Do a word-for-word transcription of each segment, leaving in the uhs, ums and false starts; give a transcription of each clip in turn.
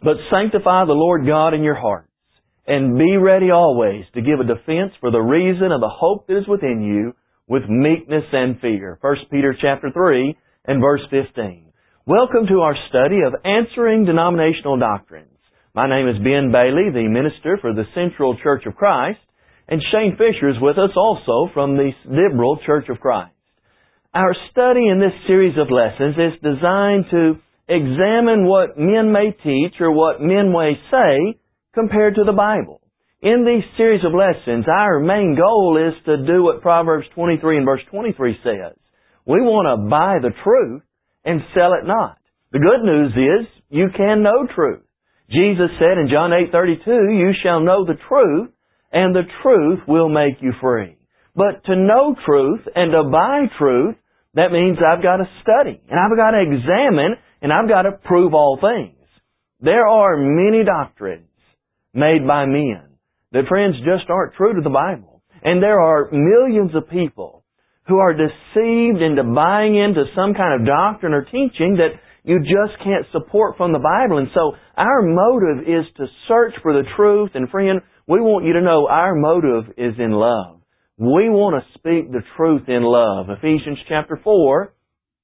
But sanctify the Lord God in your hearts, and be ready always to give a defense for the reason of the hope that is within you with meekness and fear. First Peter chapter three and verse fifteen. Welcome to our study of Answering Denominational Doctrines. My name is Ben Bailey, the minister for the Central Church of Christ, and Shane Fisher is with us also from the Liberal Church of Christ. Our study in this series of lessons is designed to examine what men may teach or what men may say compared to the Bible. In these series of lessons, our main goal is to do what Proverbs twenty-three and verse twenty-three says. We want to buy the truth and sell it not. The good news is you can know truth. Jesus said in John eight thirty-two, you shall know the truth, and the truth will make you free. But to know truth and to buy truth, that means I've got to study, and I've got to examine, and I've got to prove all things. There are many doctrines made by men that, friends, just aren't true to the Bible. And there are millions of people who are deceived into buying into some kind of doctrine or teaching that you just can't support from the Bible. And so our motive is to search for the truth. And friend, we want you to know our motive is in love. We want to speak the truth in love. Ephesians chapter four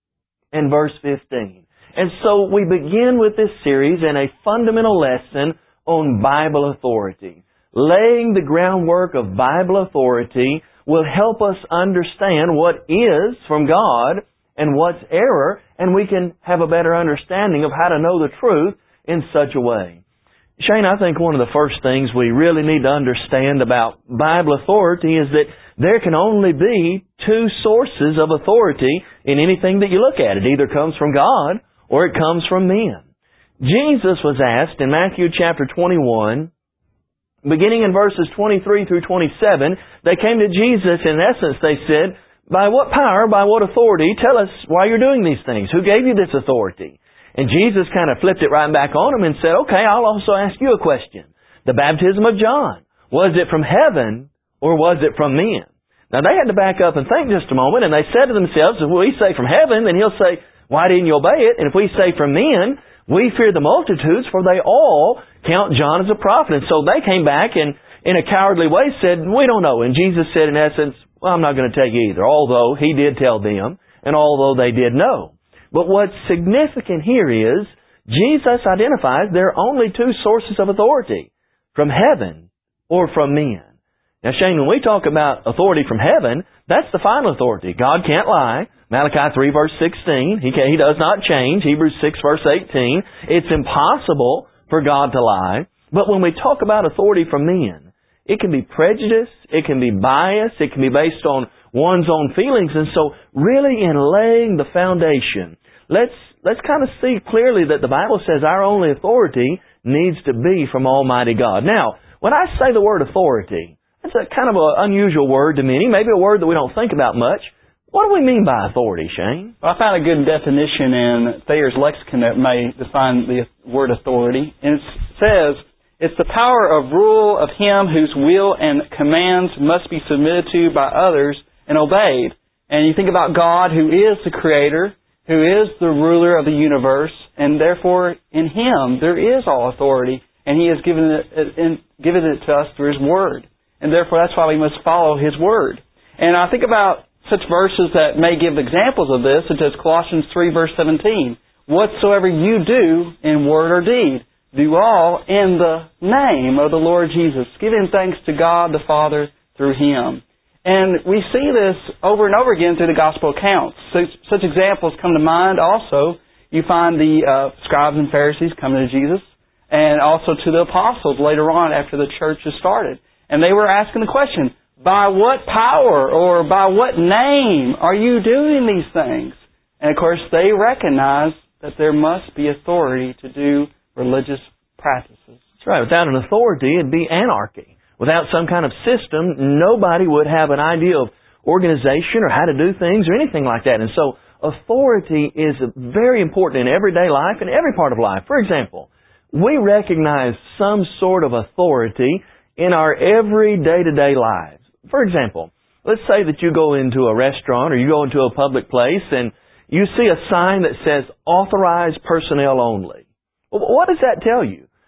and verse fifteen. And so we begin with this series in a fundamental lesson on Bible authority. Laying the groundwork of Bible authority will help us understand what is from God and what's error, and we can have a better understanding of how to know the truth in such a way. Shane, I think one of the first things we really need to understand about Bible authority is that there can only be two sources of authority in anything that you look at. It either comes from God or it comes from men. Jesus was asked in Matthew chapter twenty-one, beginning in verses twenty-three through twenty-seven, they came to Jesus, in essence they said, by what power, by what authority, tell us why you're doing these things. Who gave you this authority? And Jesus kind of flipped it right back on them and said, okay, I'll also ask you a question. The baptism of John, was it from heaven or was it from men? Now they had to back up and think just a moment, and they said to themselves, if we say from heaven, then he'll say, why didn't you obey it? And if we say from men, we fear the multitudes, for they all count John as a prophet. And so they came back and in a cowardly way said, we don't know. And Jesus said in essence, well, I'm not going to tell you either, although He did tell them, and although they did know. But what's significant here is, Jesus identifies there are only two sources of authority, from heaven or from men. Now, Shane, when we talk about authority from heaven, that's the final authority. God can't lie. Malachi three verse sixteen, He, can, he does not change. Hebrews six verse eighteen, it's impossible for God to lie. But when we talk about authority from men, it can be prejudice, it can be bias, it can be based on one's own feelings. And so really in laying the foundation, let's let's kind of see clearly that the Bible says our only authority needs to be from Almighty God. Now, when I say the word authority, that's a kind of an unusual word to many, maybe a word that we don't think about much. What do we mean by authority, Shane? Well, I found a good definition in Thayer's lexicon that may define the word authority. And it says, it's the power of rule of him whose will and commands must be submitted to by others and obeyed. And you think about God, who is the Creator, who is the ruler of the universe, and therefore in Him there is all authority, and He has given it, given it to us through His Word. And therefore that's why we must follow His Word. And I think about such verses that may give examples of this, such as Colossians three verse seventeen. Whatsoever you do in word or deed, do all in the name of the Lord Jesus, giving thanks to God the Father through Him. And we see this over and over again through the Gospel accounts. Such, such examples come to mind also. You find the uh, scribes and Pharisees coming to Jesus, and also to the apostles later on after the church has started. And they were asking the question, by what power or by what name are you doing these things? And of course they recognize that there must be authority to do religious practices. That's right. Without an authority, it'd be anarchy. Without some kind of system, nobody would have an idea of organization or how to do things or anything like that. And so authority is very important in everyday life and every part of life. For example, we recognize some sort of authority in our every day-to-day lives. For example, let's say that you go into a restaurant or you go into a public place and you see a sign that says authorized personnel only. Well, what does that tell you?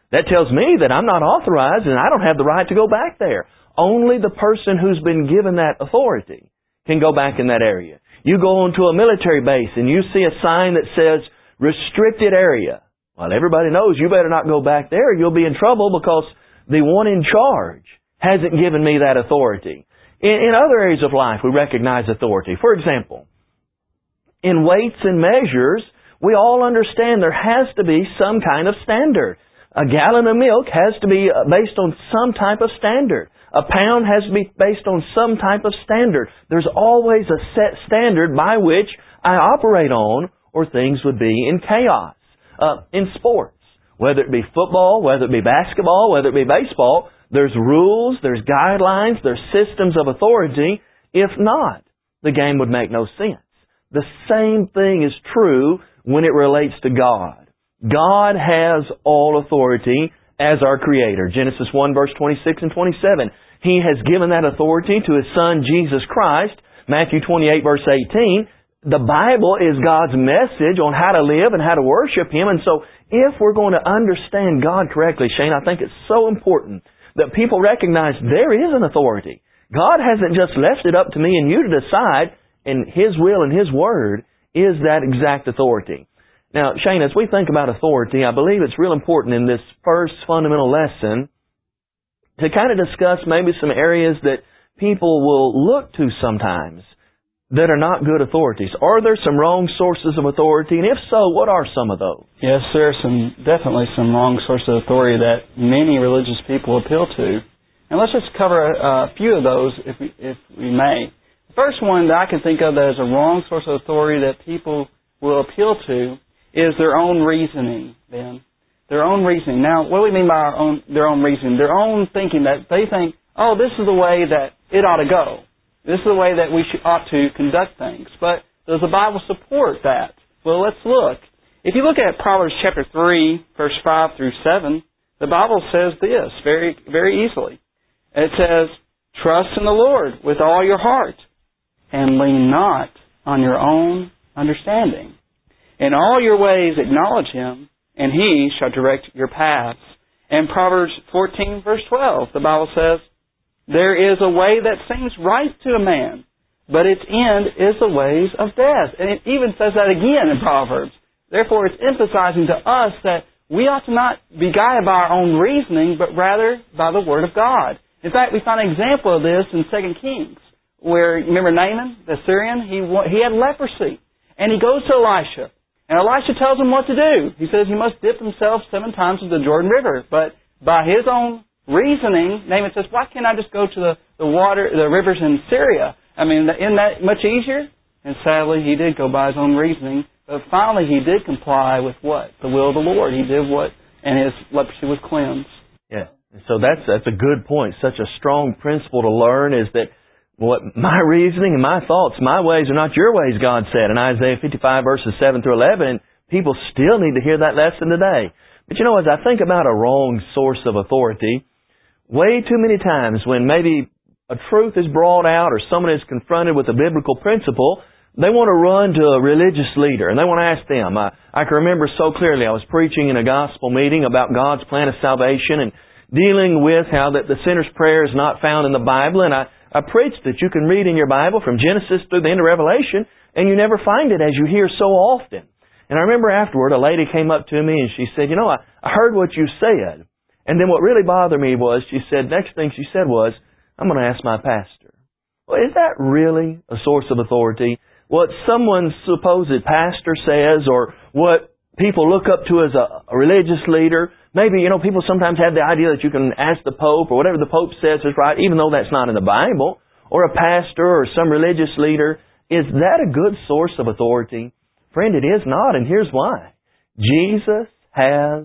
That tells me that I'm not authorized and I don't have the right to go back there. Only the person who's been given that authority can go back in that area. You go onto a military base and you see a sign that says, restricted area. Well, everybody knows you better not go back there. You'll be in trouble because the one in charge hasn't given me that authority. In, in other areas of life, we recognize authority. For example, in weights and measures, we all understand there has to be some kind of standard. A gallon of milk has to be based on some type of standard. A pound has to be based on some type of standard. There's always a set standard by which I operate on, or things would be in chaos. Uh, in sports, whether it be football, whether it be basketball, whether it be baseball, there's rules, there's guidelines, there's systems of authority. If not, the game would make no sense. The same thing is true when it relates to God. God has all authority as our Creator. Genesis one, verse twenty-six and twenty-seven. He has given that authority to His Son, Jesus Christ. Matthew twenty-eight, verse eighteen. The Bible is God's message on how to live and how to worship Him. And so if we're going to understand God correctly, Shane, I think it's so important that people recognize there is an authority. God hasn't just left it up to me and you to decide, and His will and His Word is that exact authority. Now, Shane, as we think about authority, I believe it's real important in this first fundamental lesson to kind of discuss maybe some areas that people will look to sometimes that are not good authorities. Are there some wrong sources of authority? And if so, what are some of those? Yes, there are some, definitely some wrong sources of authority that many religious people appeal to. And let's just cover a few of those if we, if we may. The first one that I can think of that is a wrong source of authority that people will appeal to is their own reasoning, then. Their own reasoning. Now, what do we mean by our own, their own reasoning? Their own thinking that they think, oh, this is the way that it ought to go. This is the way that we should, ought to conduct things. But does the Bible support that? Well, let's look. If you look at Proverbs chapter three, verse five through seven, the Bible says this very, very easily. It says, trust in the Lord with all your heart and lean not on your own understanding. In all your ways acknowledge Him, and He shall direct your paths. And Proverbs fourteen, verse twelve, the Bible says, there is a way that seems right to a man, but its end is the ways of death. And it even says that again in Proverbs. Therefore, it's emphasizing to us that we ought to not be guided by our own reasoning, but rather by the Word of God. In fact, we find an example of this in Second Kings, where, remember Naaman, the Syrian? He, he had leprosy. And he goes to Elisha. And Elisha tells him what to do. He says he must dip himself seven times in the Jordan River. But by his own reasoning, Naaman says, why can't I just go to the, the water, the rivers in Syria? I mean, isn't that much easier? And sadly, he did go by his own reasoning. But finally, he did comply with what? The will of the Lord. He did what? And his leprosy was cleansed. Yeah. So that's, that's a good point. Such a strong principle to learn is that what my reasoning and my thoughts, my ways are not your ways, God said in Isaiah fifty-five, verses seven through eleven. And people still need to hear that lesson today. But you know, as I think about a wrong source of authority, way too many times when maybe a truth is brought out or someone is confronted with a biblical principle, they want to run to a religious leader and they want to ask them. I, I can remember so clearly I was preaching in a gospel meeting about God's plan of salvation and dealing with how that the sinner's prayer is not found in the Bible. And I, I preached that you can read in your Bible from Genesis through the end of Revelation and you never find it as you hear so often. And I remember afterward a lady came up to me and she said, you know, I, I heard what you said. And then what really bothered me was, she said, next thing she said was, I'm going to ask my pastor. Well, is that really a source of authority? What someone's supposed pastor says or what people look up to as a, a religious leader, maybe, you know, people sometimes have the idea that you can ask the Pope or whatever the Pope says is right, even though that's not in the Bible, or a pastor or some religious leader. Is that a good source of authority? Friend, it is not, and here's why. Jesus has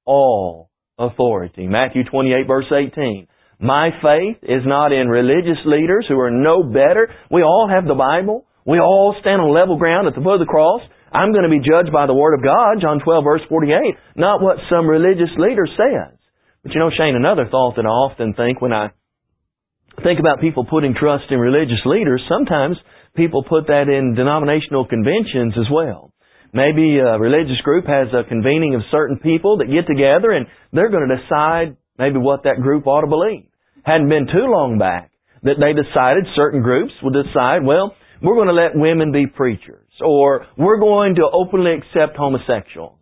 all authority. Matthew twenty-eight, verse eighteen. My faith is not in religious leaders who are no better. We all have the Bible. We all stand on level ground at the foot of the cross. I'm going to be judged by the Word of God, John twelve, verse forty-eight, not what some religious leader says. But you know, Shane, another thought that I often think when I think about people putting trust in religious leaders, sometimes people put that in denominational conventions as well. Maybe a religious group has a convening of certain people that get together and they're going to decide maybe what that group ought to believe. Hadn't been too long back that they decided, certain groups will decide, well, we're going to let women be preachers, or we're going to openly accept homosexuals.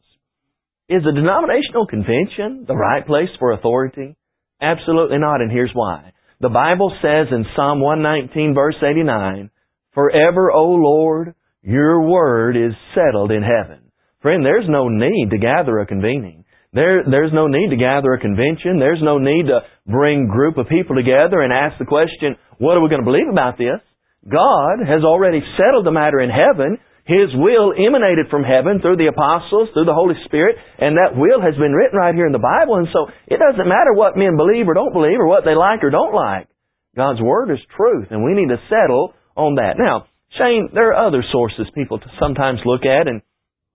Is a denominational convention the right place for authority? Absolutely not, and here's why. The Bible says in Psalm one nineteen, verse eighty-nine, "Forever, O Lord, your word is settled in heaven." Friend, there's no need to gather a convening. There, there's no need to gather a convention. There's no need to bring a group of people together and ask the question, what are we going to believe about this? God has already settled the matter in heaven. His will emanated from heaven through the apostles, through the Holy Spirit, and that will has been written right here in the Bible. And so it doesn't matter what men believe or don't believe or what they like or don't like. God's Word is truth, and we need to settle on that. Now, Shane, there are other sources people sometimes look at, and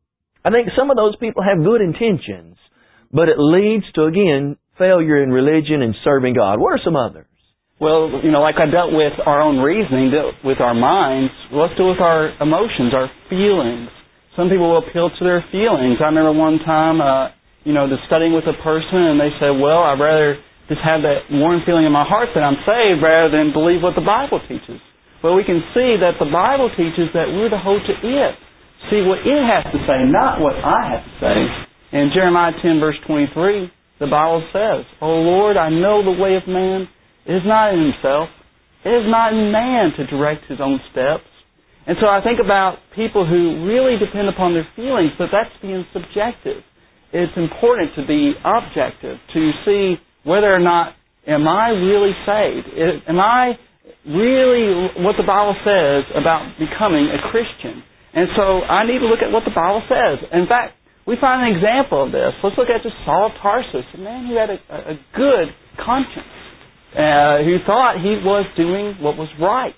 I think some of those people have good intentions, but it leads to, again, failure in religion and serving God. What are some others? Well, you know, like I dealt with our own reasoning, dealt with our minds, let's deal with our emotions, our feelings. Some people will appeal to their feelings. I remember one time, uh, you know, just studying with a person, and they said, well, I'd rather just have that warm feeling in my heart that I'm saved rather than believe what the Bible teaches. Well, we can see that the Bible teaches that we're to hold to it. See what it has to say, not what I have to say. In Jeremiah ten, verse twenty-three, the Bible says, "O Lord, I know the way of man. It is not in himself. It is not in man to direct his own steps." And so I think about people who really depend upon their feelings, but that's being subjective. It's important to be objective, to see whether or not, am I really saved? Am I really what the Bible says about becoming a Christian? And so I need to look at what the Bible says. In fact, we find an example of this. Let's look at just Saul of Tarsus, a man who had a, a good conscience, uh, who thought he was doing what was right.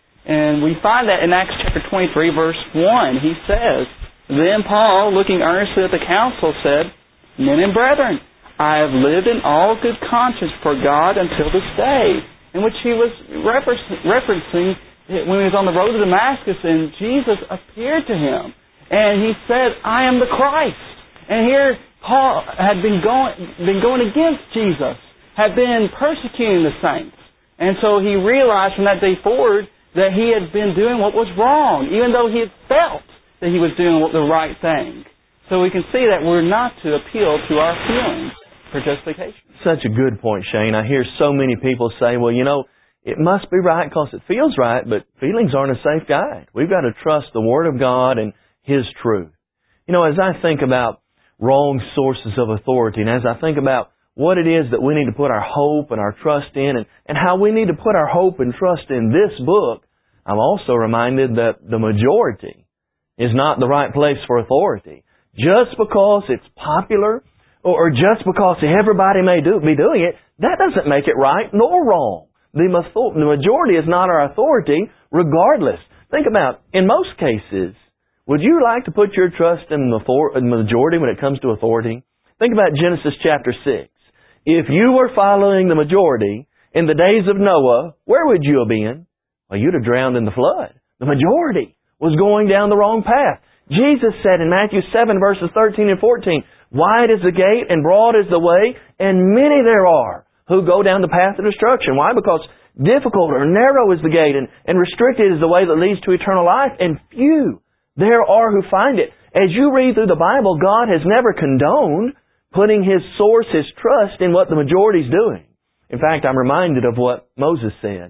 And we find that in Acts chapter twenty-three, verse one. He says, "Then Paul, looking earnestly at the council, said, 'Men and brethren, I have lived in all good conscience for God until this day,'" in which he was referencing when he was on the road to Damascus and Jesus appeared to him. And he said, "I am the Christ." And here Paul had been going, been going against Jesus, had been persecuting the saints. And so he realized from that day forward that he had been doing what was wrong, even though he had felt that he was doing the right thing. So we can see that we're not to appeal to our feelings for justification. Such a good point, Shane. I hear so many people say, well, you know, it must be right because it feels right, but feelings aren't a safe guide. We've got to trust the Word of God and His truth. You know, as I think about wrong sources of authority, and as I think about what it is that we need to put our hope and our trust in, and, and how we need to put our hope and trust in this book, I'm also reminded that the majority is not the right place for authority. Just because it's popular, or just because everybody may do, be doing it, that doesn't make it right nor wrong. The, the majority is not our authority regardless. Think about, in most cases, would you like to put your trust in the majority when it comes to authority? Think about Genesis chapter six. If you were following the majority in the days of Noah, where would you have been? Well, you'd have drowned in the flood. The majority was going down the wrong path. Jesus said in Matthew seven, verses thirteen and fourteen, "Wide is the gate and broad is the way, and many there are who go down the path of destruction." Why? Because difficult or narrow is the gate, and, and restricted is the way that leads to eternal life, and few there are who find it. As you read through the Bible, God has never condoned putting His source, His trust in what the majority is doing. In fact, I'm reminded of what Moses said.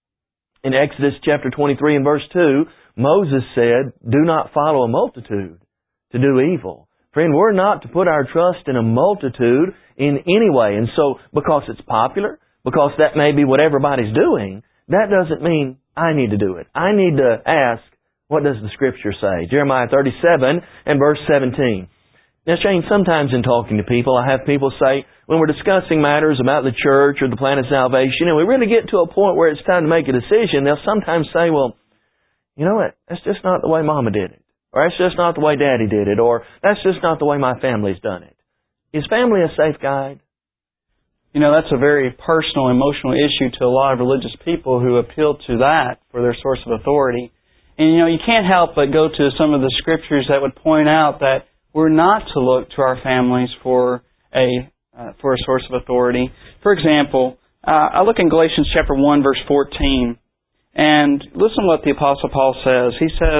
In Exodus chapter twenty-three and verse two, Moses said, "Do not follow a multitude to do evil." Friend, we're not to put our trust in a multitude in any way. And so, because it's popular, because that may be what everybody's doing, that doesn't mean I need to do it. I need to ask, what does the Scripture say? Jeremiah thirty-seven and verse seventeen. Now, Shane, sometimes in talking to people, I have people say, when we're discussing matters about the church or the plan of salvation, and we really get to a point where it's time to make a decision, they'll sometimes say, well, you know what, that's just not the way Mama did it. Or that's just not the way Daddy did it. Or that's just not the way my family's done it. Is family a safe guide? You know, that's a very personal, emotional issue to a lot of religious people who appeal to that for their source of authority. And, you know, you can't help but go to some of the scriptures that would point out that we're not to look to our families for a uh, for a source of authority. For example, uh, I look in Galatians chapter one, verse fourteen, and listen to what the Apostle Paul says. He says,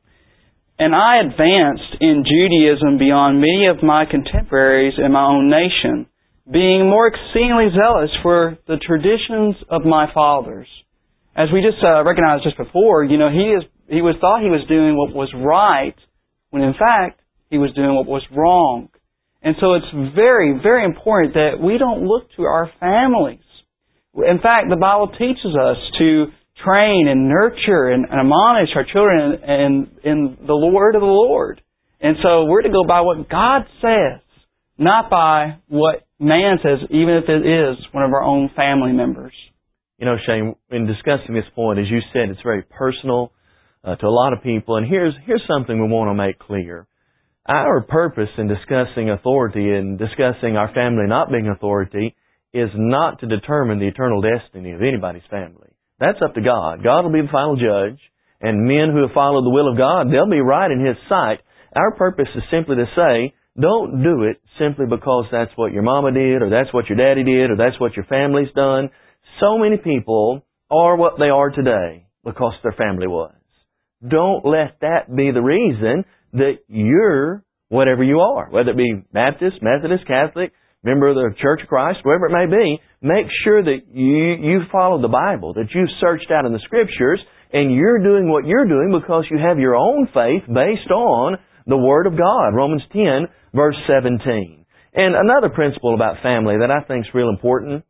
"And I advanced in Judaism beyond many of my contemporaries in my own nation, being more exceedingly zealous for the traditions of my fathers." As we just uh, recognized just before, you know, he is he was thought he was doing what was right, when in fact he was doing what was wrong. And so it's very, very important that we don't look to our families. In fact, the Bible teaches us to train and nurture and, and admonish our children in, in, in the word of the Lord. And so we're to go by what God says, not by what man says, even if it is one of our own family members. You know, Shane, in discussing this point, as you said, it's very personal uh, to a lot of people. And here's here's something we want to make clear. Our purpose in discussing authority and discussing our family not being authority is not to determine the eternal destiny of anybody's family. That's up to God. God will be the final judge, and men who have followed the will of God, they'll be right in His sight. Our purpose is simply to say, don't do it simply because that's what your mama did, or that's what your daddy did, or that's what your family's done. So many people are what they are today because their family was. Don't let that be the reason that you're whatever you are, whether it be Baptist, Methodist, Catholic, member of the Church of Christ, whatever it may be. Make sure that you, you follow the Bible, that you've searched out in the Scriptures, and you're doing what you're doing because you have your own faith based on the Word of God. Romans ten, verse seventeen. And another principle about family that I think is real important.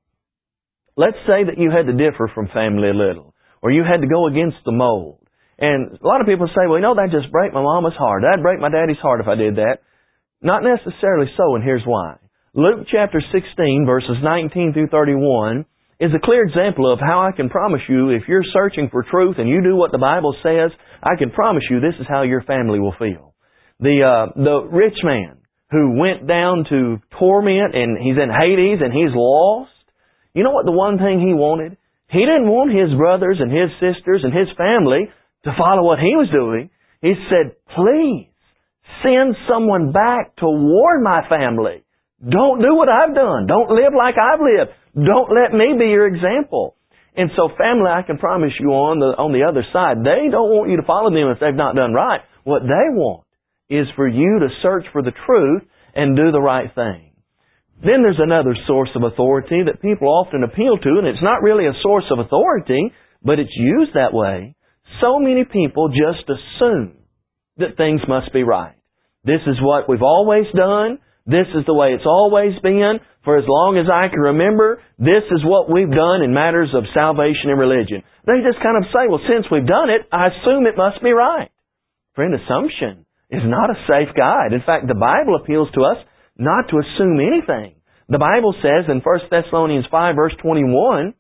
Let's say that you had to differ from family a little, or you had to go against the mold. And a lot of people say, well, you know, that'd just break my mama's heart. That'd break my daddy's heart if I did that. Not necessarily so, and here's why. Luke chapter sixteen, verses nineteen through thirty-one, is a clear example of how I can promise you, if you're searching for truth and you do what the Bible says, I can promise you this is how your family will feel. The uh, the rich man who went down to torment, and he's in Hades and he's lost. You know what the one thing he wanted? He didn't want his brothers and his sisters and his family to follow what he was doing. He said, please send someone back to warn my family. Don't do what I've done. Don't live like I've lived. Don't let me be your example. And so family, I can promise you on the, on the other side, they don't want you to follow them if they've not done right. What they want is for you to search for the truth and do the right thing. Then there's another source of authority that people often appeal to, and it's not really a source of authority, but it's used that way. So many people just assume that things must be right. This is what we've always done. This is the way it's always been. For as long as I can remember, this is what we've done in matters of salvation and religion. They just kind of say, well, since we've done it, I assume it must be right. Friend, assumption is not a safe guide. In fact, the Bible appeals to us not to assume anything. The Bible says in First Thessalonians five, verse twenty-one,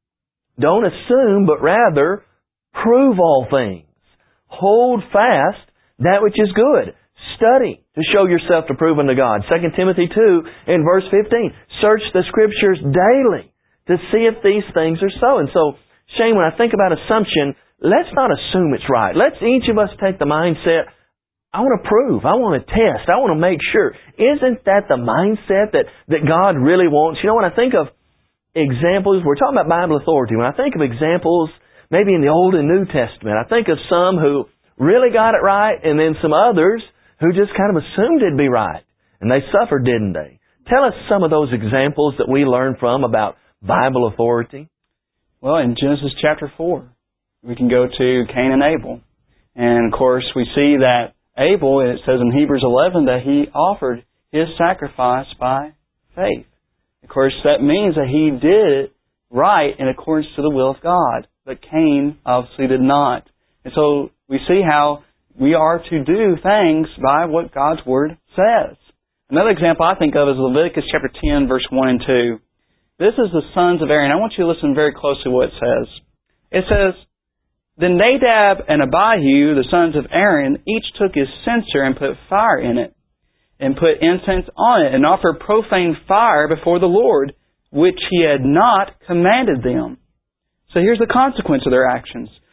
don't assume, but rather prove all things. Hold fast that which is good. Study to show yourself to prove unto God. Second Timothy two in verse fifteen. Search the Scriptures daily to see if these things are so. And so, Shane, when I think about assumption, let's not assume it's right. Let's each of us take the mindset, I want to prove, I want to test, I want to make sure. Isn't that the mindset that, that God really wants? You know, when I think of examples, we're talking about Bible authority. When I think of examples, maybe in the Old and New Testament, I think of some who really got it right, and then some others who just kind of assumed it'd be right. And they suffered, didn't they? Tell us some of those examples that we learn from about Bible authority. Well, in Genesis chapter four, we can go to Cain and Abel. And of course, we see that Abel, it says in Hebrews eleven, that he offered his sacrifice by faith. Of course, that means that he did it right in accordance to the will of God. But Cain obviously did not. And so we see how we are to do things by what God's Word says. Another example I think of is Leviticus chapter ten, verse one and two. This is the sons of Aaron. I want you to listen very closely to what it says. It says, Then Nadab and Abihu, the sons of Aaron, each took his censer and put fire in it, and put incense on it, and offered profane fire before the Lord, which he had not commanded them. So here's the consequence of their actions.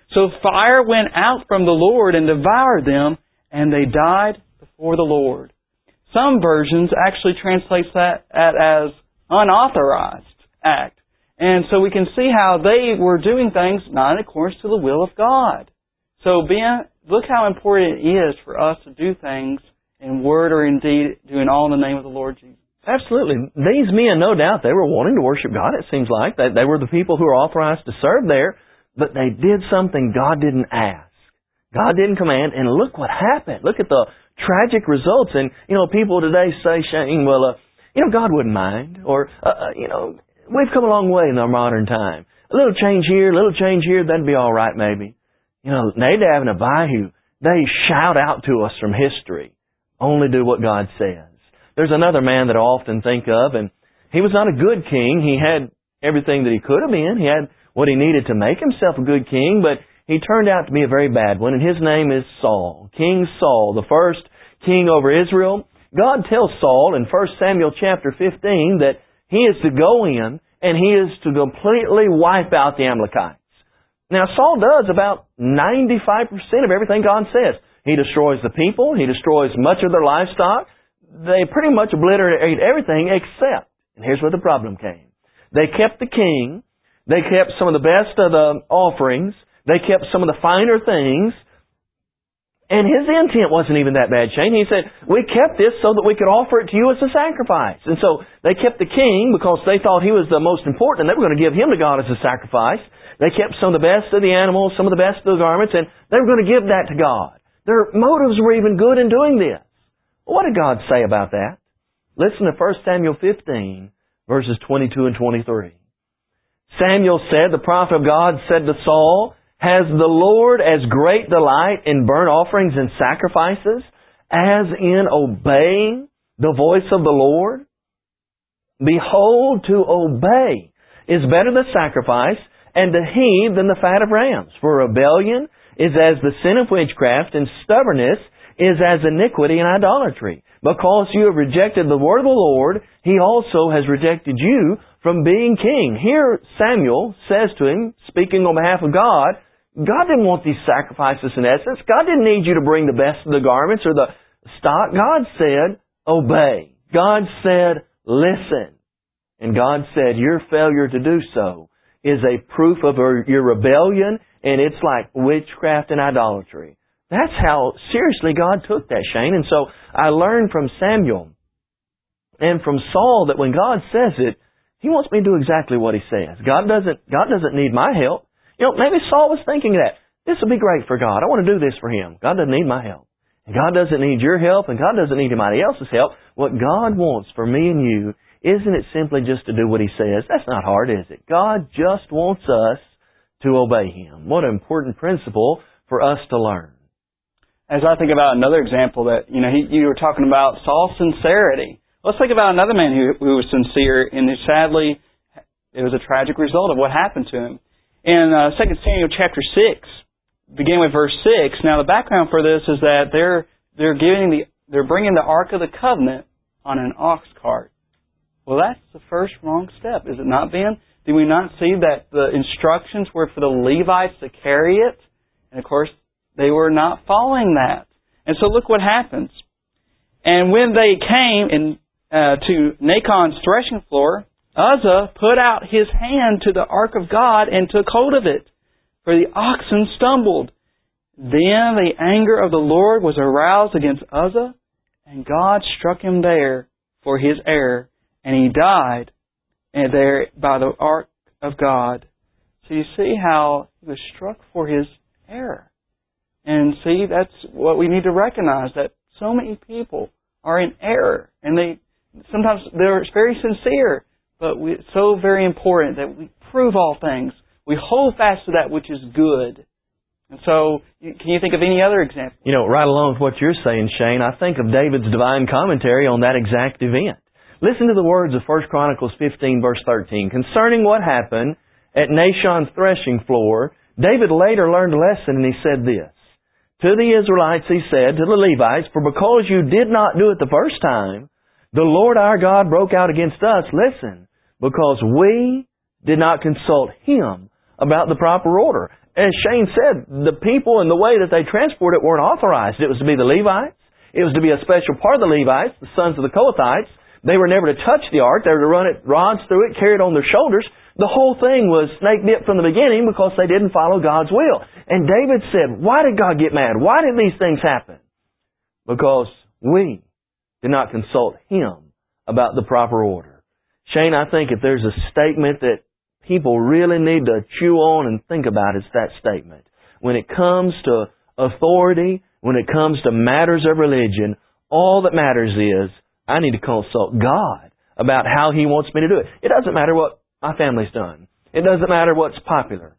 So fire went out from the Lord and devoured them, and they died before the Lord. Some versions actually translate that as unauthorized act. And so we can see how they were doing things not in accordance to the will of God. So Ben, look how important it is for us to do things in word or in deed, doing all in the name of the Lord Jesus. Absolutely. These men, no doubt, they were wanting to worship God, it seems like. They, they were the people who were authorized to serve there, but they did something God didn't ask. God didn't command, and look what happened. Look at the tragic results. And, you know, people today say, Shane, well, uh, you know, God wouldn't mind. Or, uh, you know, we've come a long way in our modern time. A little change here, a little change here, that'd be all right maybe. You know, Nadab and Abihu, they shout out to us from history. Only do what God says. There's another man that I often think of, and he was not a good king. He had everything that he could have been. He had what he needed to make himself a good king, but he turned out to be a very bad one, and his name is Saul. King Saul, the first king over Israel. God tells Saul in First Samuel chapter fifteen that he is to go in and he is to completely wipe out the Amalekites. Now, Saul does about ninety-five percent of everything God says. He destroys the people. He destroys much of their livestock. They pretty much obliterate everything except, and here's where the problem came. They kept the king. They kept some of the best of the offerings. They kept some of the finer things. And his intent wasn't even that bad, Shane. He said, we kept this so that we could offer it to you as a sacrifice. And so they kept the king because they thought he was the most important and they were going to give him to God as a sacrifice. They kept some of the best of the animals, some of the best of the garments, and they were going to give that to God. Their motives were even good in doing this. What did God say about that? Listen to First Samuel fifteen, verses twenty-two and twenty-three. Samuel said, the prophet of God said to Saul, has the Lord as great delight in burnt offerings and sacrifices as in obeying the voice of the Lord? Behold, to obey is better than sacrifice, and to heed than the fat of rams. For rebellion is as the sin of witchcraft, and stubbornness is as iniquity and idolatry. Because you have rejected the word of the Lord, He also has rejected you from being king. Here Samuel says to him, speaking on behalf of God, God didn't want these sacrifices in essence. God didn't need you to bring the best of the garments or the stock. God said, obey. God said, listen. And God said, your failure to do so is a proof of your rebellion, and it's like witchcraft and idolatry. That's how seriously God took that, Shane. And so I learned from Samuel and from Saul that when God says it, He wants me to do exactly what He says. God doesn't, God doesn't need my help. You know, maybe Saul was thinking that. This will be great for God. I want to do this for Him. God doesn't need my help. And God doesn't need your help, and God doesn't need anybody else's help. What God wants for me and you, isn't it simply just to do what He says? That's not hard, is it? God just wants us to obey Him. What an important principle for us to learn. As I think about another example that, you know, he, you were talking about Saul's sincerity. Let's think about another man who, who was sincere, and who sadly, it was a tragic result of what happened to him. In uh, Second Samuel chapter six, beginning with verse six, now the background for this is that they're they're giving the they're bringing the Ark of the Covenant on an ox cart. Well, that's the first wrong step, is it not, Ben? Did we not see that the instructions were for the Levites to carry it? And of course, they were not following that. And so look what happens. And when they came in, uh, to Nachon's threshing floor, Uzzah put out his hand to the ark of God and took hold of it, for the oxen stumbled. Then the anger of the Lord was aroused against Uzzah, and God struck him there for his error, and he died there by the ark of God. So you see how he was struck for his error. And see, that's what we need to recognize, that so many people are in error. And they sometimes they're very sincere, but we, it's so very important that we prove all things. We hold fast to that which is good. And so, can you think of any other example? You know, right along with what you're saying, Shane, I think of David's divine commentary on that exact event. Listen to the words of First Chronicles fifteen, verse thirteen. Concerning what happened at Nachon's threshing floor, David later learned a lesson, and he said this. To the Israelites he said, to the Levites, for because you did not do it the first time, the Lord our God broke out against us, listen, because we did not consult Him about the proper order. as Shane said, the people and the way that they transported it weren't authorized. It was to be the Levites. It was to be a special part of the Levites, the sons of the Kohathites. They were never to touch the ark. They were to run it, rods through it, carry it on their shoulders. The whole thing was snake bit from the beginning because they didn't follow God's will. And David said, why did God get mad? Why did these things happen? Because we did not consult Him about the proper order. Shane, I think if there's a statement that people really need to chew on and think about, it's that statement. When it comes to authority, when it comes to matters of religion, all that matters is I need to consult God about how He wants me to do it. It doesn't matter what my family's done. It doesn't matter what's popular.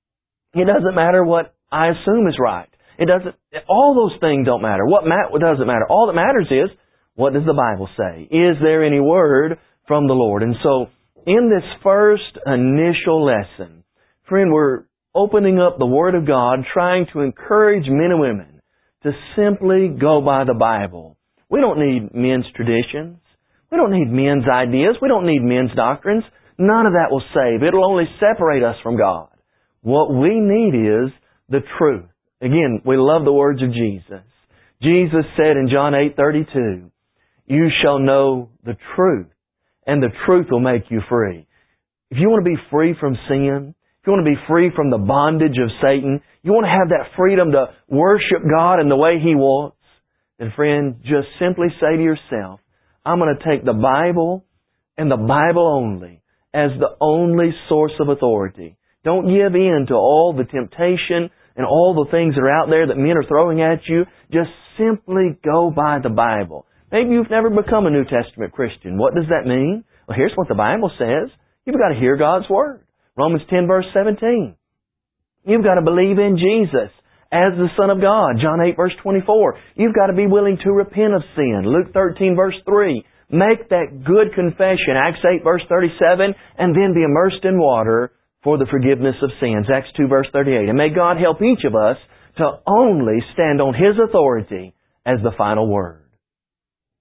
It doesn't matter what I assume is right. It doesn't. All those things don't matter. What ma- doesn't matter. All that matters is, what does the Bible say? Is there any word from the Lord? And so, in this first initial lesson, friend, we're opening up the Word of God, trying to encourage men and women to simply go by the Bible. We don't need men's traditions. We don't need men's ideas. We don't need men's doctrines. None of that will save. It'll only separate us from God. What we need is the truth. Again, we love the words of Jesus. Jesus said in John eight thirty-two, you shall know the truth, and the truth will make you free. If you want to be free from sin, if you want to be free from the bondage of Satan, you want to have that freedom to worship God in the way He wants, then friend, just simply say to yourself, I'm going to take the Bible and the Bible only as the only source of authority. Don't give in to all the temptation and all the things that are out there that men are throwing at you. Just simply go by the Bible. Maybe you've never become a New Testament Christian. What does that mean? Well, here's what the Bible says. You've got to hear God's Word. Romans ten verse seventeen. You've got to believe in Jesus as the Son of God. John eight verse twenty-four. You've got to be willing to repent of sin. Luke thirteen verse three. Make that good confession. Acts eight verse thirty-seven. And then be immersed in water for the forgiveness of sins. Acts two verse thirty-eight. And may God help each of us to only stand on His authority as the final word.